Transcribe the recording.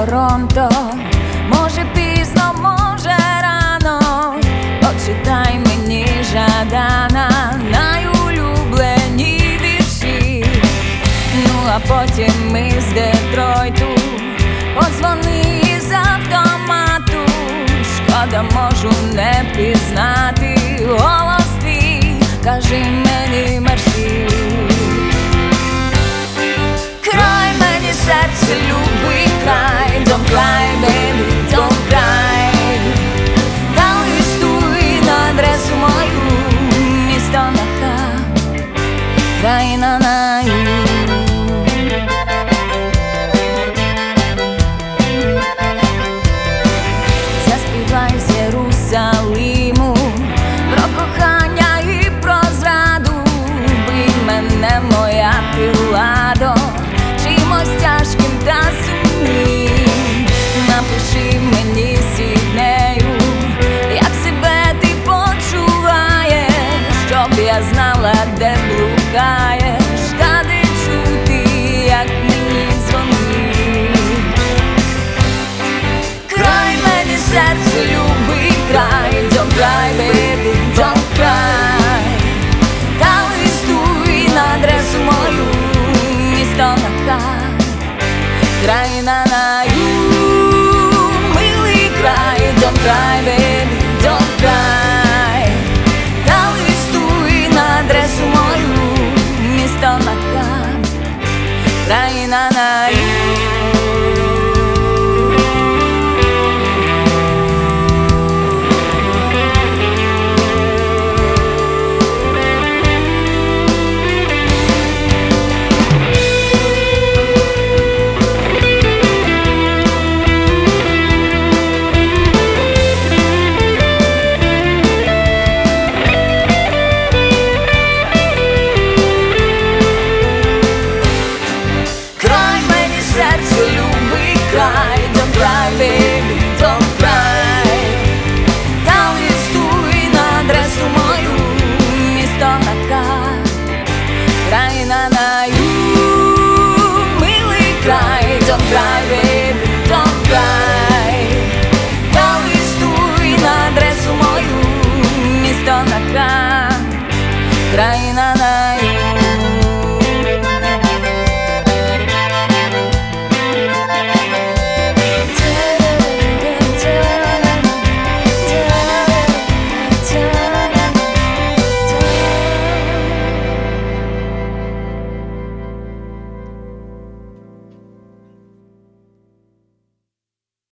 Торонто, може пізно, може рано, почитай мені Жадана, найулюблені вірші. Ну а потім із Детройту подзвони із автомату. Шкода, можу не пізнати голос твій, кажи мені мерщій. Край мені серце, любий край, don't cry, baby, don't cry. Та листуй на адресу мою, місто Нахаб, країна на юг. Заспівай з Єрусалиму про кохання і про зраду. Вбий мене, моя Піладо, чимось тяжким та сумним. Напиши мені Сіднею, як себе ти почуваєш, щоб я знала, де блукаєш, та де чути, як мені дзвонить. Край мені серце, любий край, don't cry, baby, don't cry. Та листуй на адресу мою, місто Нахаб, країна на юг, милий край, don't cry, baby.